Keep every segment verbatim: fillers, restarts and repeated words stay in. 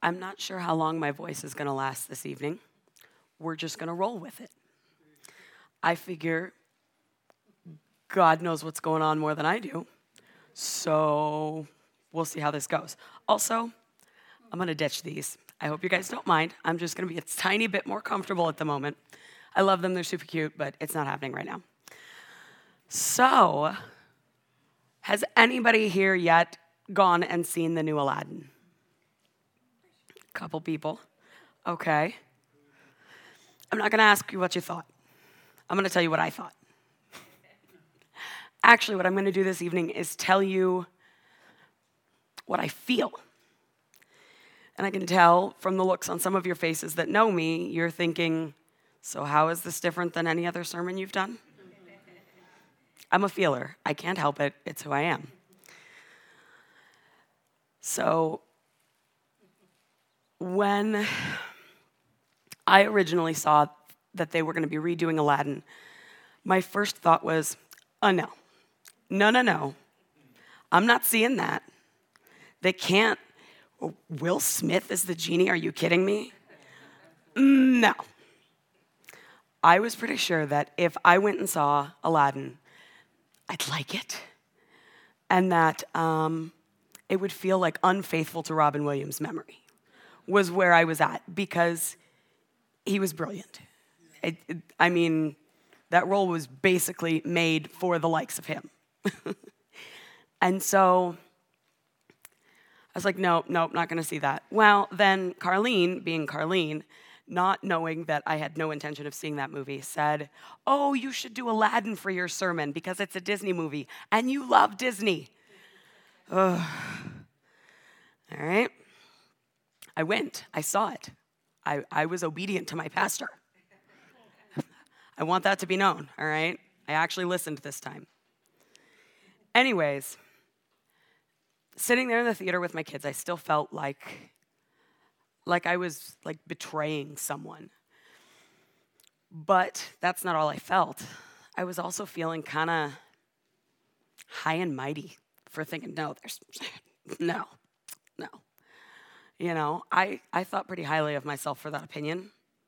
I'm not sure how long my voice is going to last this evening. We're just going to roll with it. I figure God knows what's going on more than I do, so we'll see how this goes. Also, I'm going to ditch these. I hope you guys don't mind. I'm just going to be a tiny bit more comfortable at the moment. I love them. They're super cute, but it's not happening right now. So, has anybody here yet gone and seen the new Aladdin? Couple people. Okay. I'm not going to ask you what you thought. I'm going to tell you what I thought. Actually, what I'm going to do this evening is tell you what I feel. And I can tell from the looks on some of your faces that know me, you're thinking, so how is this different than any other sermon you've done? I'm a feeler. I can't help it. It's who I am. So, when I originally saw that they were going to be redoing Aladdin, my first thought was, oh no, no, no, no. I'm not seeing that. They can't. Will Smith is the genie? Are you kidding me? No. I was pretty sure that if I went and saw Aladdin, I'd like it. And that um, it would feel like unfaithful to Robin Williams' memory was where I was at, because he was brilliant. It, it, I mean, that role was basically made for the likes of him. And so I was like, no, no, not going to see that. Well, then Carlene, being Carlene, not knowing that I had no intention of seeing that movie, said, oh, you should do Aladdin for your sermon because it's a Disney movie, and you love Disney. Ugh. All right. I went. I saw it. I, I was obedient to my pastor. I want that to be known, all right? I actually listened this time. Anyways, sitting there in the theater with my kids, I still felt like, like I was like betraying someone. But that's not all I felt. I was also feeling kind of high and mighty for thinking, no, there's, no, no. You know, I, I thought pretty highly of myself for that opinion,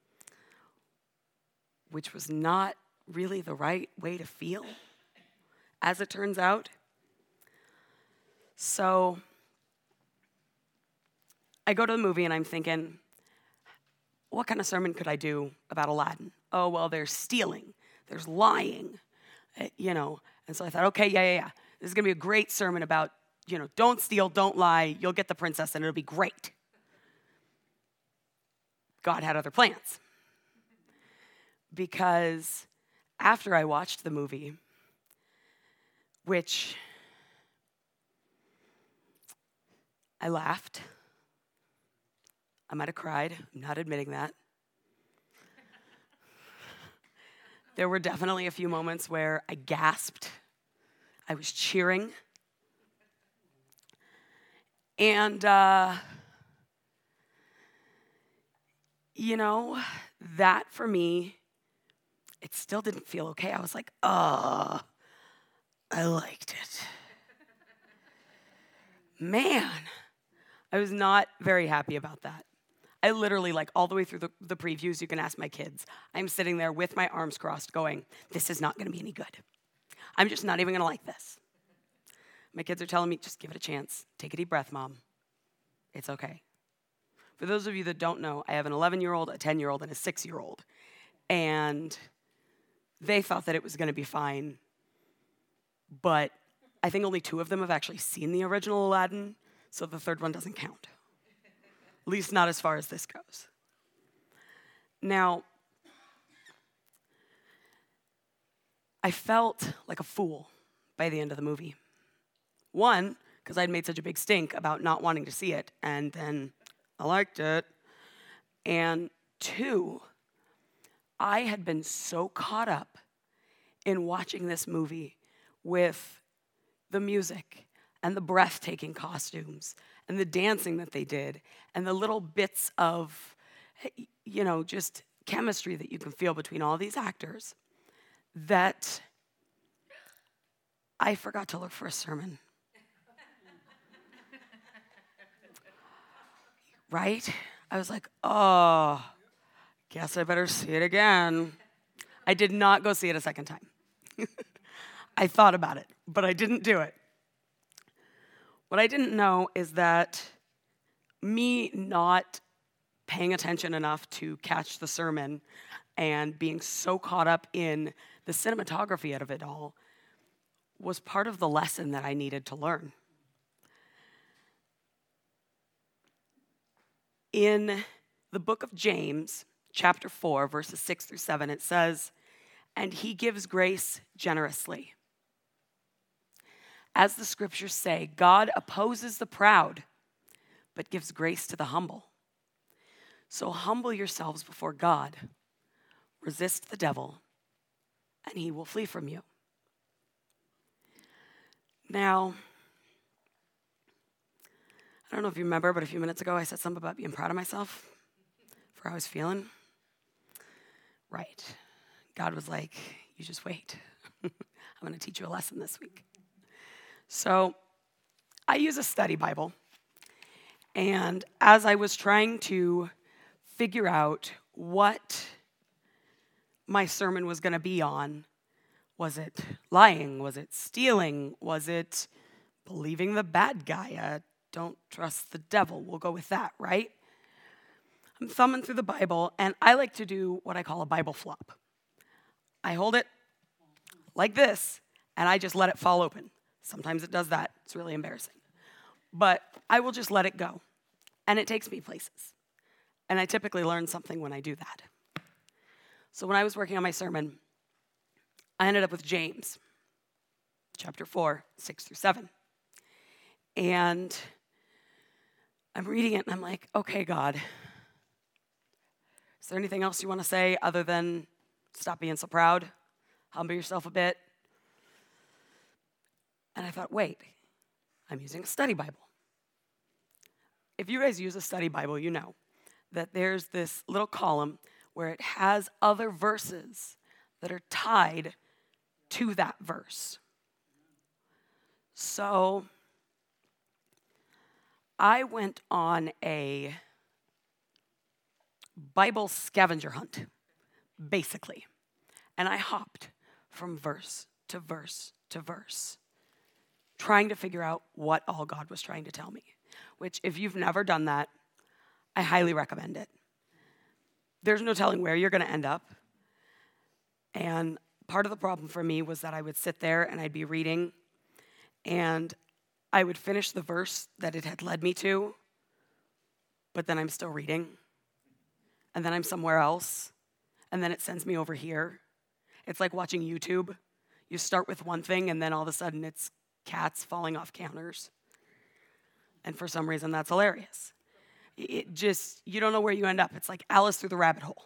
which was not really the right way to feel, as it turns out. So I go to the movie and I'm thinking, what kind of sermon could I do about Aladdin? Oh, well, there's stealing, there's lying, you know. And so I thought, okay, yeah, yeah, yeah. This is going to be a great sermon about, you know, don't steal, don't lie, you'll get the princess and it'll be great. God had other plans. Because after I watched the movie, which I laughed, I might have cried, I'm not admitting that. There were definitely a few moments where I gasped, I was cheering, and uh, you know, that for me, it still didn't feel okay. I was like, oh, I liked it. Man, I was not very happy about that. I literally, like, all the way through the, the previews, you can ask my kids, I'm sitting there with my arms crossed going, this is not going to be any good. I'm just not even going to like this. My kids are telling me, just give it a chance. Take a deep breath, Mom. It's okay. For those of you that don't know, I have an eleven-year-old, a ten-year-old, and a six-year-old. And they thought that it was going to be fine. But I think only two of them have actually seen the original Aladdin, so the third one doesn't count. At least not as far as this goes. Now, I felt like a fool by the end of the movie. One, because I'd made such a big stink about not wanting to see it, and then I liked it. And two, I had been so caught up in watching this movie with the music and the breathtaking costumes and the dancing that they did and the little bits of, you know, just chemistry that you can feel between all these actors that I forgot to look for a sermon. right? I was like, oh, guess I better see it again. I did not go see it a second time. I thought about it, but I didn't do it. What I didn't know is that me not paying attention enough to catch the sermon and being so caught up in the cinematography of it all was part of the lesson that I needed to learn. In the book of James, chapter four, verses six through seven, it says, "And he gives grace generously. As the scriptures say, God opposes the proud, but gives grace to the humble. So humble yourselves before God. Resist the devil, and he will flee from you." Now, I don't know if you remember, but a few minutes ago I said something about being proud of myself for how I was feeling. Right. God was like, you just wait. I'm going to teach you a lesson this week. So I use a study Bible. And as I was trying to figure out what my sermon was going to be on, was it lying? Was it stealing? Was it believing the bad guy? Uh, don't trust the devil. We'll go with that, right? I'm thumbing through the Bible, and I like to do what I call a Bible flop. I hold it like this, and I just let it fall open. Sometimes it does that. It's really embarrassing. But I will just let it go, and it takes me places. And I typically learn something when I do that. So when I was working on my sermon, I ended up with James, chapter four, six through seven. And I'm reading it, and I'm like, okay, God, is there anything else you want to say other than stop being so proud? Humble yourself a bit. And I thought, wait, I'm using a study Bible. If you guys use a study Bible, you know that there's this little column where it has other verses that are tied to that verse. So I went on a Bible scavenger hunt, basically. And I hopped from verse to verse to verse, trying to figure out what all God was trying to tell me, which if you've never done that, I highly recommend it. There's no telling where you're going to end up. And part of the problem for me was that I would sit there and I'd be reading, and I would finish the verse that it had led me to, but then I'm still reading, and then I'm somewhere else, and then it sends me over here. It's like watching YouTube. You start with one thing, and then all of a sudden it's cats falling off counters. And for some reason, that's hilarious. It just, you don't know where you end up. It's like Alice through the rabbit hole.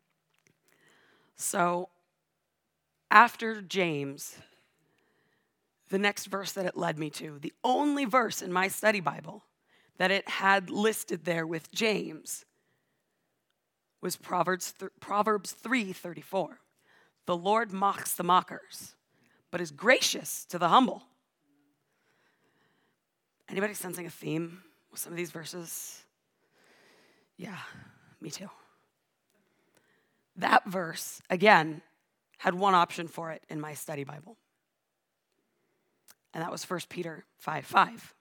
So after James, the next verse that it led me to, the only verse in my study Bible that it had listed there with James, was Proverbs th- Proverbs three thirty-four. The Lord mocks the mockers, but is gracious to the humble. Anybody sensing a theme with some of these verses? Yeah, me too. That verse, again, had one option for it in my study Bible. And that was First Peter five five.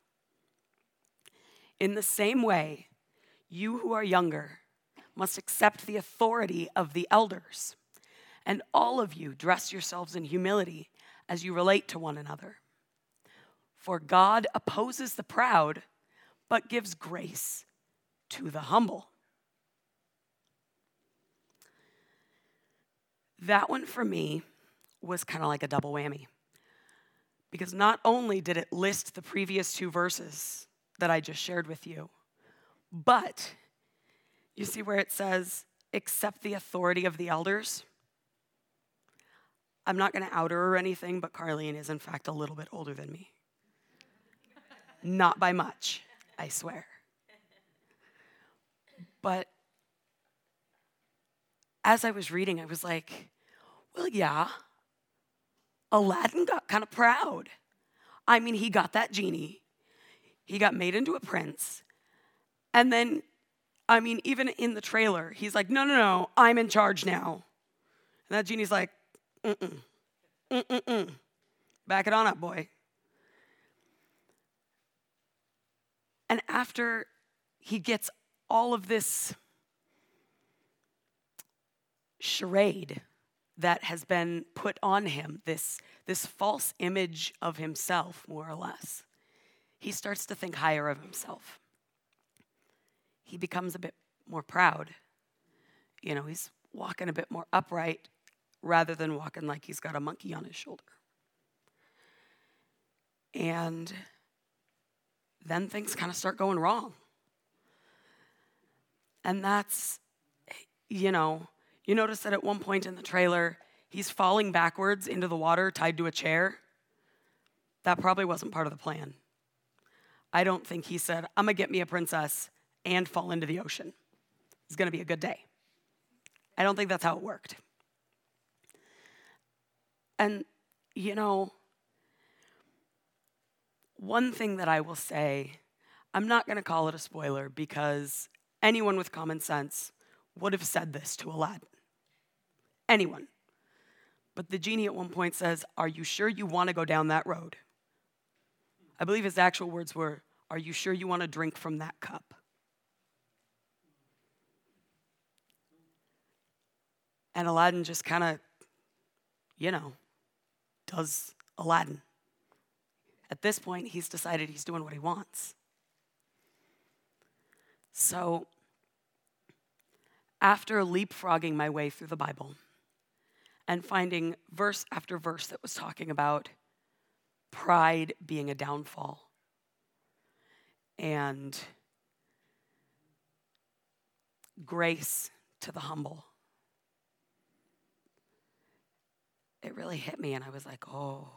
In the same way, you who are younger must accept the authority of the elders, and all of you dress yourselves in humility as you relate to one another. For God opposes the proud, but gives grace to the humble. That one for me was kind of like a double whammy. Because not only did it list the previous two verses that I just shared with you, but you see where it says, accept the authority of the elders? I'm not going to out her or anything, but Carlene is in fact a little bit older than me. Not by much, I swear. But as I was reading, I was like, well, yeah, Aladdin got kind of proud. I mean, he got that genie. He got made into a prince. And then I mean, even in the trailer, he's like, no, no, no, I'm in charge now. And that genie's like, mm-mm, mm-mm-mm. Back it on up, boy. And after he gets all of this charade that has been put on him, this, this false image of himself, more or less, he starts to think higher of himself. He becomes a bit more proud. You know, he's walking a bit more upright rather than walking like he's got a monkey on his shoulder. And then things kind of start going wrong. And that's, you know, you notice that at one point in the trailer, he's falling backwards into the water tied to a chair. That probably wasn't part of the plan. I don't think he said, I'm going to get me a princess and fall into the ocean. It's going to be a good day. I don't think that's how it worked. And, you know, one thing that I will say, I'm not going to call it a spoiler because anyone with common sense would have said this to Aladdin. Anyone. But the genie at one point says, are you sure you want to go down that road? I believe his actual words were, are you sure you want to drink from that cup? And Aladdin just kind of, you know, does Aladdin. At this point, he's decided he's doing what he wants. So, after leapfrogging my way through the Bible and finding verse after verse that was talking about pride being a downfall and grace to the humble, it really hit me, and I was like, oh,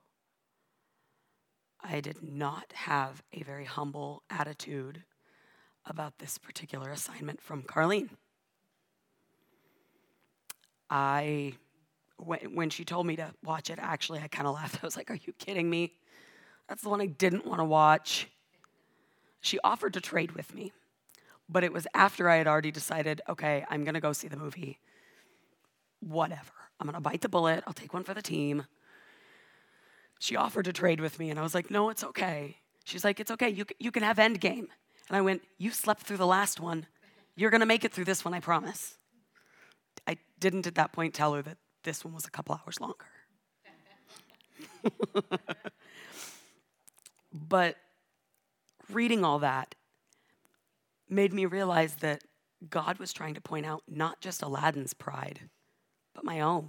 I did not have a very humble attitude about this particular assignment from Carlene. I, when she told me to watch it, actually, I kind of laughed. I was like, are you kidding me? That's the one I didn't want to watch. She offered to trade with me, but it was after I had already decided, okay, I'm going to go see the movie. Whatever. I'm going to bite the bullet. I'll take one for the team. She offered to trade with me, and I was like, no, it's okay. She's like, it's okay. You, you can have Endgame. And I went, you slept through the last one. You're going to make it through this one, I promise. I didn't at that point tell her that this one was a couple hours longer. But reading all that made me realize that God was trying to point out not just Aladdin's pride, but my own.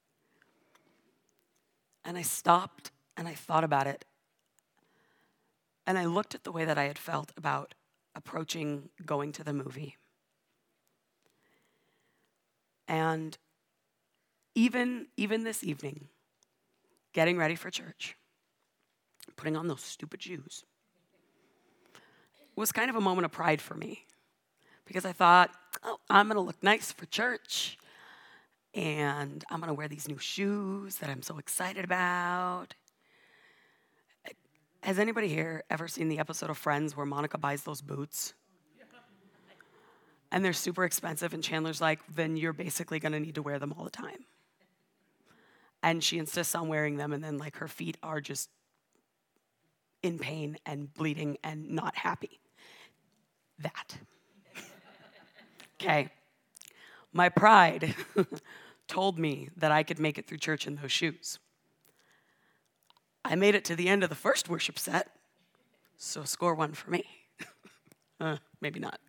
And I stopped and I thought about it. And I looked at the way that I had felt about approaching going to the movie. And even, even this evening, getting ready for church, putting on those stupid shoes, was kind of a moment of pride for me. Because I thought, oh, I'm going to look nice for church. And I'm going to wear these new shoes that I'm so excited about. Has anybody here ever seen the episode of Friends where Monica buys those boots? And they're super expensive, and Chandler's like, then you're basically going to need to wear them all the time. And she insists on wearing them, and then like her feet are just in pain and bleeding and not happy. That. Okay. My pride told me that I could make it through church in those shoes. I made it to the end of the first worship set, so score one for me. uh, maybe not.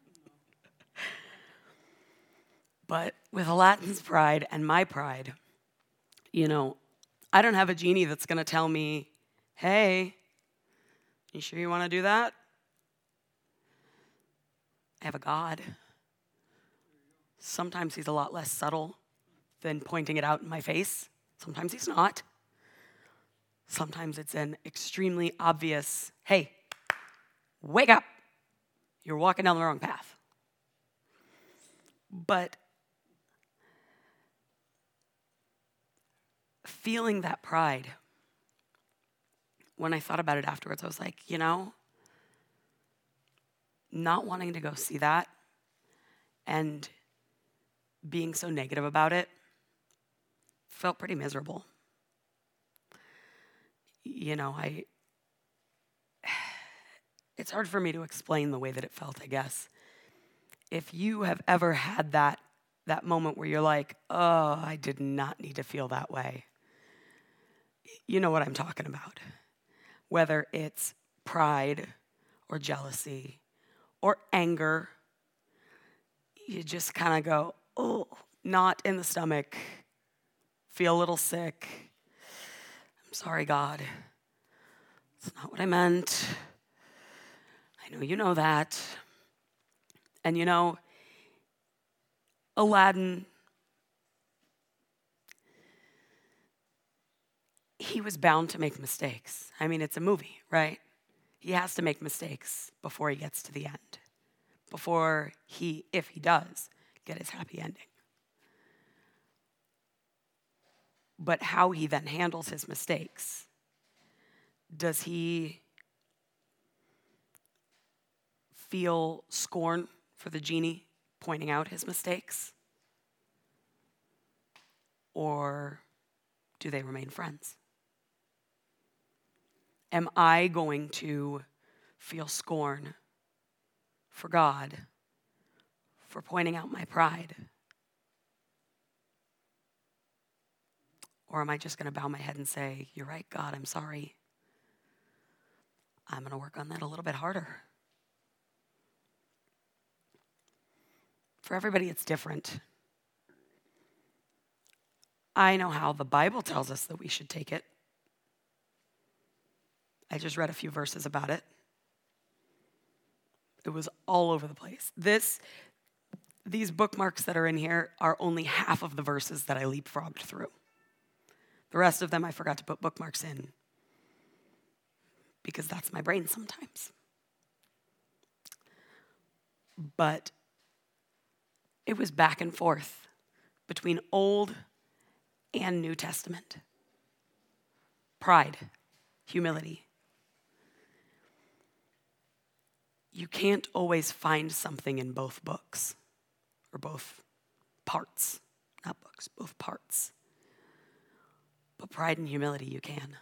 But with Aladdin's pride and my pride, you know, I don't have a genie that's going to tell me, hey, you sure you want to do that? I have a God. Sometimes he's a lot less subtle than pointing it out in my face. Sometimes he's not. Sometimes it's an extremely obvious, hey, wake up. You're walking down the wrong path. But feeling that pride, when I thought about it afterwards, I was like, you know, not wanting to go see that and being so negative about it felt pretty miserable. You know, I it's hard for me to explain the way that it felt, I guess. If you have ever had that that moment where you're like, oh, I did not need to feel that way. You know what I'm talking about. Whether it's pride or jealousy or anger, you just kind of go, oh, knot in the stomach, feel a little sick. I'm sorry, God. It's not what I meant. I know you know that. And you know, Aladdin, he was bound to make mistakes. I mean, it's a movie, right? He has to make mistakes before he gets to the end, before he, if he does, get his happy ending. But how he then handles his mistakes, does he feel scorn for the genie pointing out his mistakes? Or do they remain friends? Am I going to feel scorn for God for pointing out my pride? Or am I just going to bow my head and say, you're right, God, I'm sorry. I'm going to work on that a little bit harder. For everybody, it's different. I know how the Bible tells us that we should take it. I just read a few verses about it. It was all over the place. This, these bookmarks that are in here are only half of the verses that I leapfrogged through. The rest of them I forgot to put bookmarks in because that's my brain sometimes. But it was back and forth between Old and New Testament. Pride, humility. You can't always find something in both books, or both parts, not books, both parts. But pride and humility you can.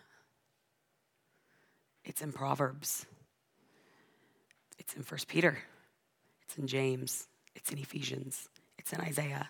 It's in Proverbs. It's in First Peter. It's in James. It's in Ephesians. It's in Isaiah.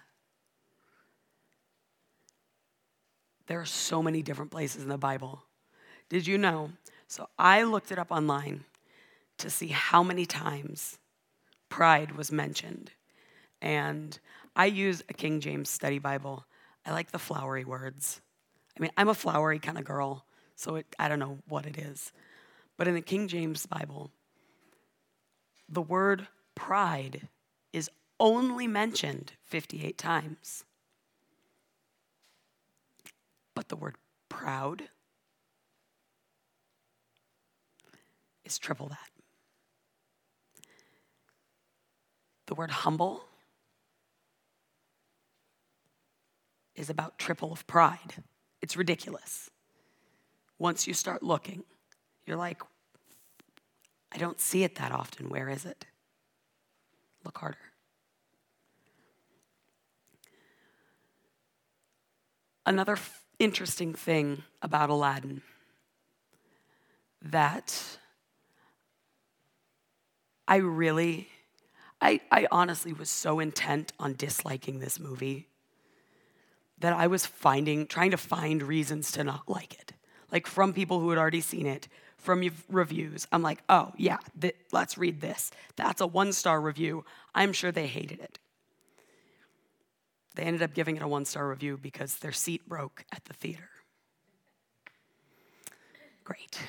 There are so many different places in the Bible. Did you know? So I looked it up online to see how many times pride was mentioned. And I use a King James Study Bible. I like the flowery words. I mean, I'm a flowery kind of girl, so it, I don't know what it is. But in the King James Bible, the word pride is only mentioned fifty-eight times. But the word proud is triple that. The word humble is about triple of pride. It's ridiculous. Once you start looking, you're like, I don't see it that often. Where is it? Look harder. Another f- interesting thing about Aladdin that I really, I, I honestly was so intent on disliking this movie that I was finding, trying to find reasons to not like it. Like from people who had already seen it, from reviews. I'm like, oh yeah, th- let's read this. That's a one-star review. I'm sure they hated it. They ended up giving it a one-star review because their seat broke at the theater. Great.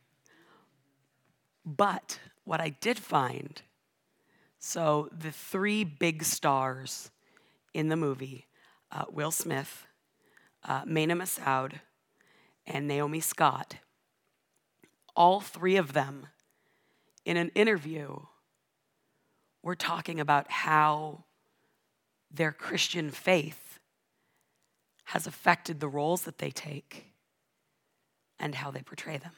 But what I did find, so the three big stars in the movie, uh, Will Smith, uh, Mena Massoud, and Naomi Scott, all three of them in an interview were talking about how their Christian faith has affected the roles that they take and how they portray them.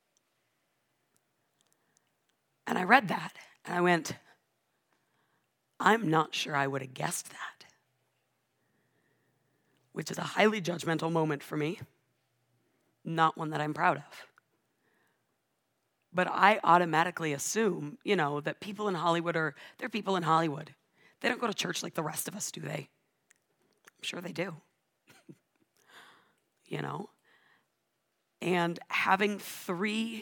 And I read that and I went, I'm not sure I would have guessed that, which is a highly judgmental moment for me, not one that I'm proud of. But I automatically assume, you know, that people in Hollywood are, they're people in Hollywood. They don't go to church like the rest of us, do they? I'm sure they do. You know? And having three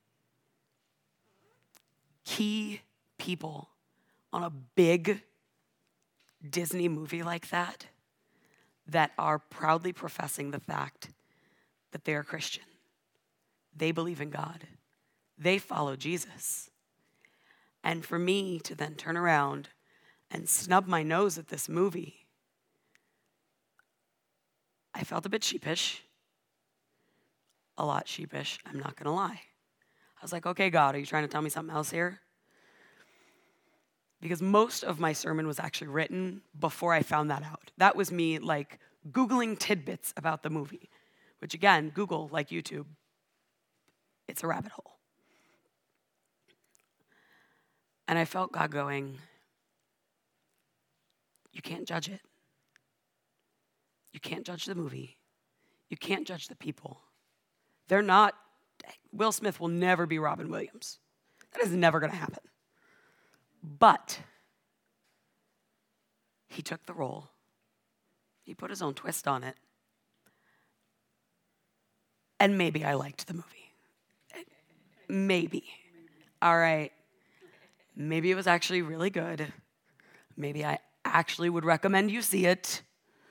key people on a big Disney movie like that, that are proudly professing the fact that they are Christian. They believe in God. They follow Jesus. And for me to then turn around and snub my nose at this movie, I felt a bit sheepish. A lot sheepish, I'm not gonna lie. I was like, okay, God, are you trying to tell me something else here? Because most of my sermon was actually written before I found that out. That was me like Googling tidbits about the movie, which again, Google, like YouTube, it's a rabbit hole. And I felt God going, you can't judge it. You can't judge the movie. You can't judge the people. They're not, Will Smith will never be Robin Williams. That is never going to happen. But he took the role. He put his own twist on it. And maybe I liked the movie. Maybe. All right. Maybe it was actually really good. Maybe I actually would recommend you see it.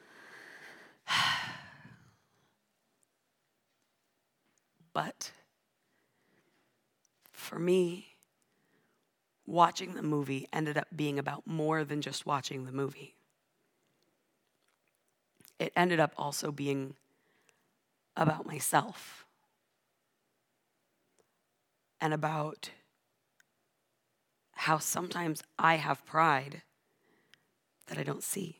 But for me, watching the movie ended up being about more than just watching the movie. It ended up also being about myself and about how sometimes I have pride that I don't see.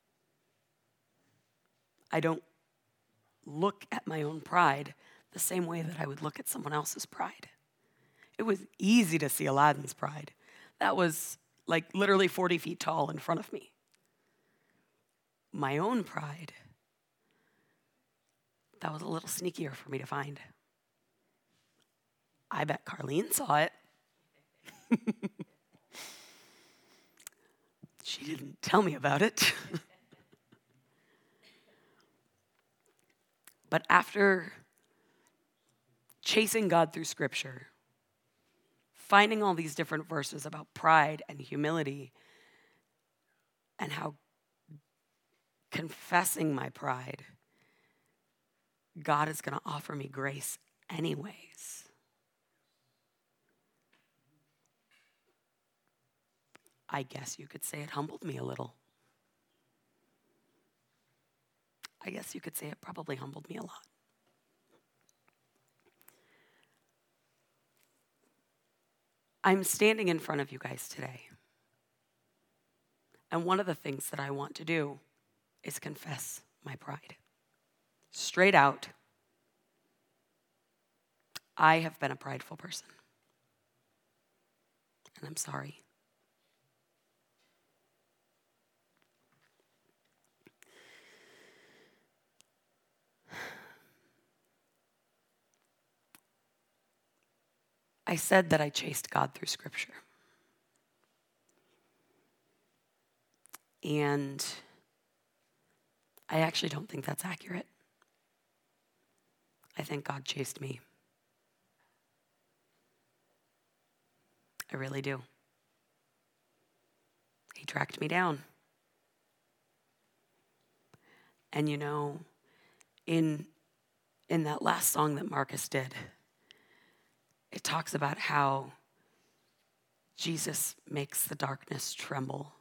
I don't look at my own pride the same way that I would look at someone else's pride. It was easy to see Aladdin's pride. That was like literally forty feet tall in front of me. My own pride, that was a little sneakier for me to find. I bet Carlene saw it. She didn't tell me about it. But after chasing God through Scripture, finding all these different verses about pride and humility, and how confessing my pride, God is going to offer me grace anyways. I guess you could say it humbled me a little. I guess you could say it probably humbled me a lot. I'm standing in front of you guys today. And one of the things that I want to do is confess my pride. Straight out, I have been a prideful person. And I'm sorry. I said that I chased God through Scripture. And I actually don't think that's accurate. I think God chased me. I really do. He tracked me down. And you know, in, in that last song that Marcus did, it talks about how Jesus makes the darkness tremble.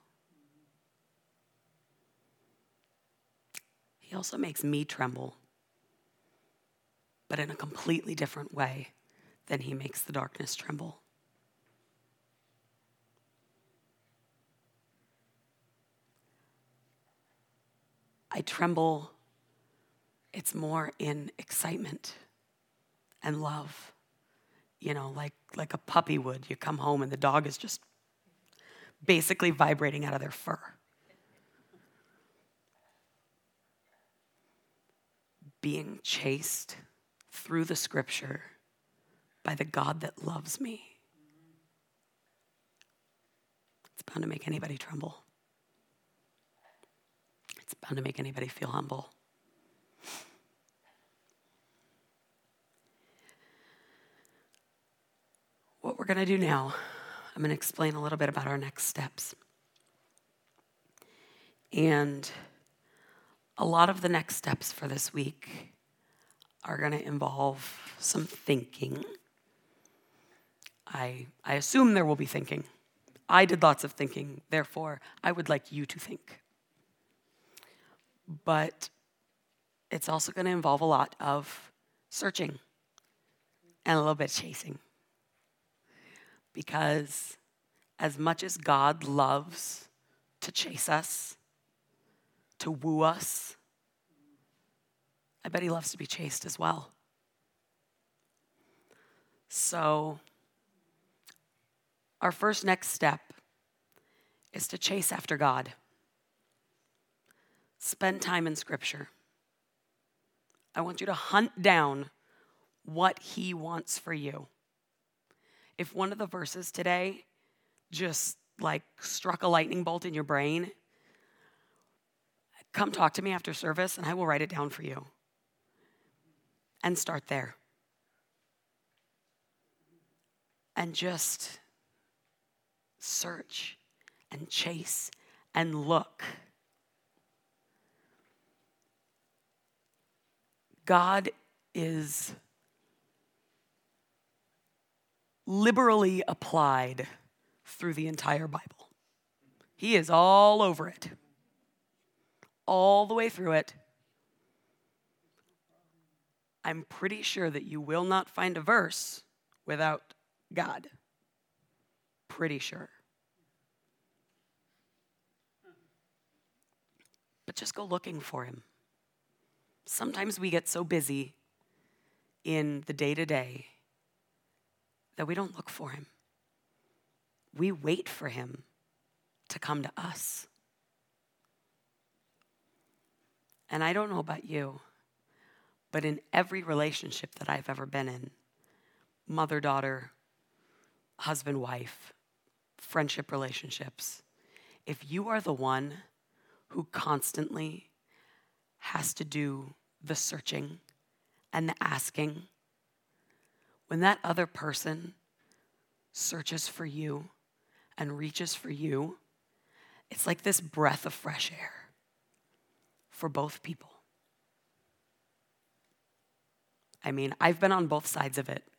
He also makes me tremble, but in a completely different way than he makes the darkness tremble. I tremble, it's more in excitement and love. You know, like, like a puppy would. You come home and the dog is just basically vibrating out of their fur. Being chased through the scripture by the God that loves me. It's bound to make anybody tremble. It's bound to make anybody feel humble. What we're going to do now, I'm going to explain a little bit about our next steps. And a lot of the next steps for this week are going to involve some thinking. I, I assume there will be thinking. I did lots of thinking, therefore, I would like you to think. But it's also going to involve a lot of searching and a little bit of chasing. Because as much as God loves to chase us, to woo us, I bet he loves to be chased as well. So our first next step is to chase after God. Spend time in Scripture. I want you to hunt down what he wants for you. If one of the verses today just like struck a lightning bolt in your brain, come talk to me after service and I will write it down for you. And start there. And just search and chase and look. God is liberally applied through the entire Bible. He is all over it. All the way through it. I'm pretty sure that you will not find a verse without God. Pretty sure. But just go looking for him. Sometimes we get so busy in the day-to-day that we don't look for him. We wait for him to come to us. And I don't know about you, but in every relationship that I've ever been in, mother-daughter, husband-wife, friendship relationships, if you are the one who constantly has to do the searching and the asking, when that other person searches for you and reaches for you, it's like this breath of fresh air for both people. I mean, I've been on both sides of it.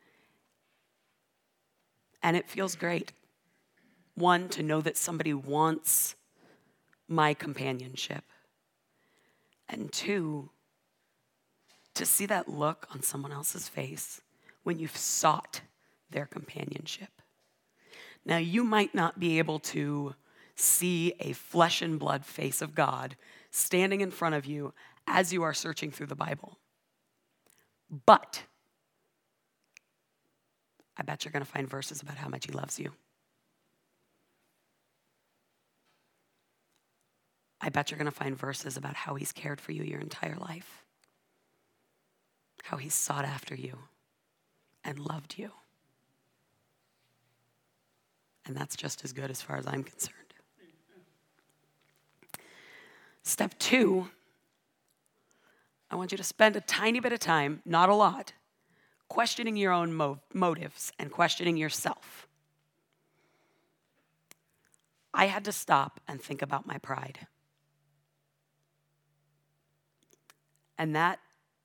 And it feels great. One, to know that somebody wants my companionship. And two, to see that look on someone else's face when you've sought their companionship. Now, you might not be able to see a flesh and blood face of God standing in front of you as you are searching through the Bible. But I bet you're going to find verses about how much he loves you. I bet you're going to find verses about how he's cared for you your entire life. How he's sought after you and loved you. And that's just as good as far as I'm concerned. Step two, I want you to spend a tiny bit of time, not a lot, questioning your own mo- motives and questioning yourself. I had to stop and think about my pride. And that,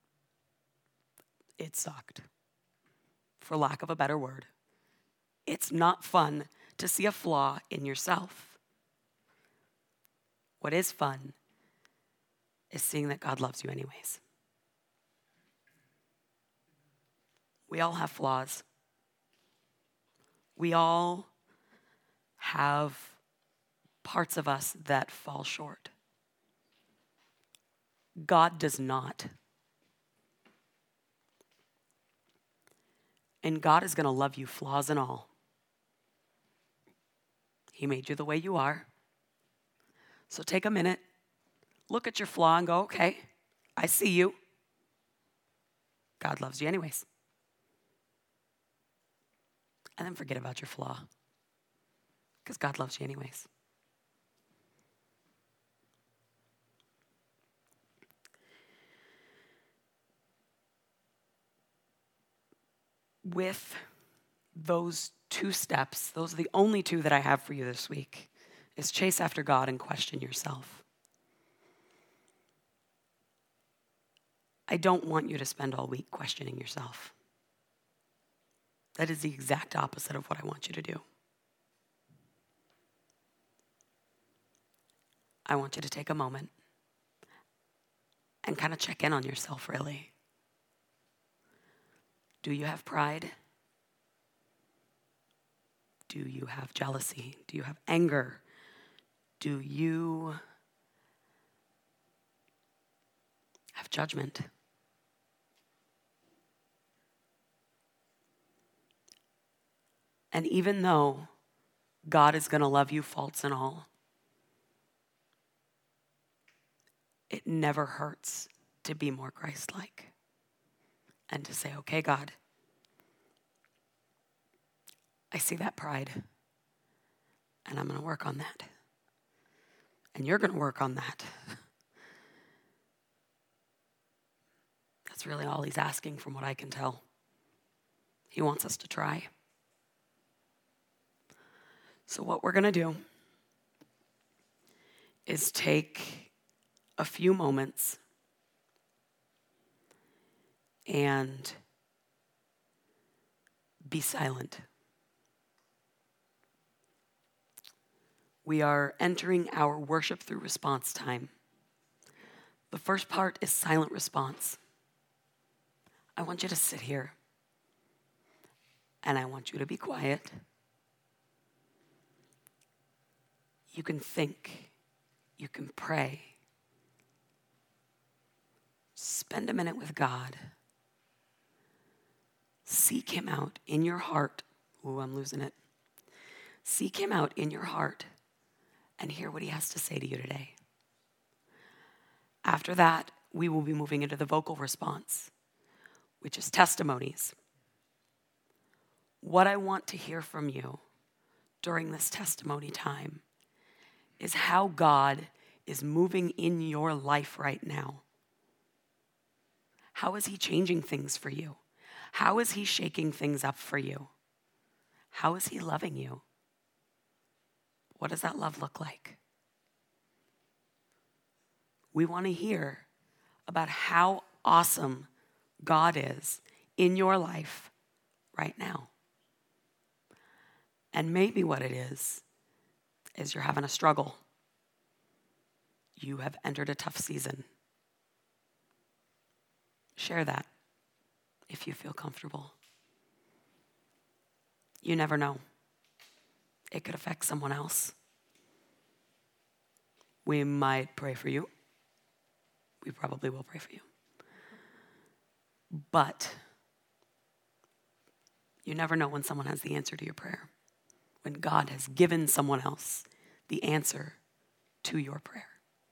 it sucked, for lack of a better word. It's not fun to see a flaw in yourself. What is fun is seeing that God loves you anyways. We all have flaws. We all have parts of us that fall short. God does not. And God is going to love you, flaws and all. He made you the way you are. So take a minute, look at your flaw and go, okay, I see you. God loves you anyways. And then forget about your flaw, because God loves you anyways. With those two steps, those are the only two that I have for you this week, is chase after God and question yourself. I don't want you to spend all week questioning yourself. That is the exact opposite of what I want you to do. I want you to take a moment and kind of check in on yourself, really. Do you have pride? Do you have jealousy? Do you have anger? Do you have judgment? And even though God is going to love you, faults and all, it never hurts to be more Christ-like and to say, okay, God, I see that pride, and I'm going to work on that. And you're going to work on that. That's really all he's asking from what I can tell. He wants us to try. So what we're going to do is take a few moments and be silent. We are entering our worship through response time. The first part is silent response. I want you to sit here, and I want you to be quiet. You can think, you can pray. Spend a minute with God. Seek him out in your heart. Ooh, I'm losing it. Seek him out in your heart and hear what he has to say to you today. After that, we will be moving into the vocal response, which is testimonies. What I want to hear from you during this testimony time is how God is moving in your life right now. How is he changing things for you? How is he shaking things up for you? How is he loving you? What does that love look like? We want to hear about how awesome God is in your life right now. And maybe what it is, is you're having a struggle. You have entered a tough season. Share that if you feel comfortable. You never know. It could affect someone else. We might pray for you. We probably will pray for you. But you never know when someone has the answer to your prayer. When God has given someone else the answer to your prayer.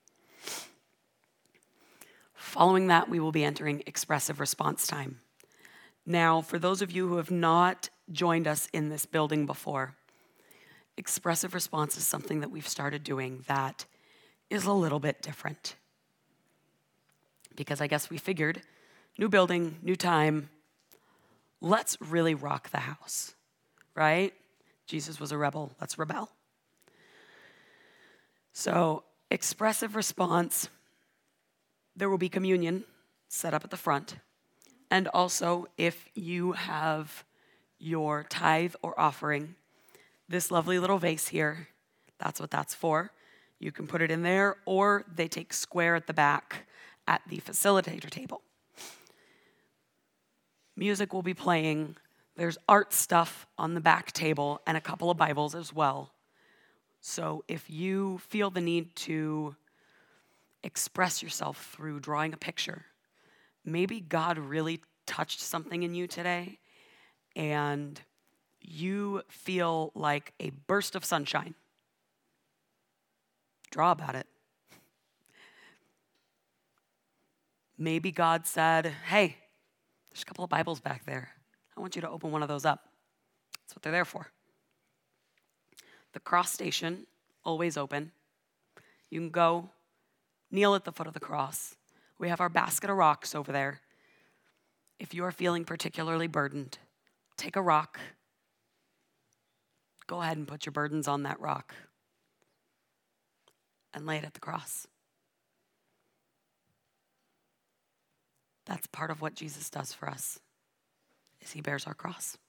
Following that, we will be entering expressive response time. Now, for those of you who have not joined us in this building before, expressive response is something that we've started doing that is a little bit different. Because I guess we figured, new building, new time, let's really rock the house, right? Jesus was a rebel, let's rebel. So, expressive response, there will be communion set up at the front. And also, if you have your tithe or offering, this lovely little vase here, that's what that's for. You can put it in there, or they take square at the back at the facilitator table. Music will be playing. There's art stuff on the back table and a couple of Bibles as well. So if you feel the need to express yourself through drawing a picture, maybe God really touched something in you today and you feel like a burst of sunshine. draw about it. Maybe God said, hey, there's a couple of Bibles back there. I want you to open one of those up. That's what they're there for. The cross station, always open. You can go kneel at the foot of the cross. We have our basket of rocks over there. If you are feeling particularly burdened, take a rock. Go ahead and put your burdens on that rock and lay it at the cross. That's part of what Jesus does for us, is he bears our cross.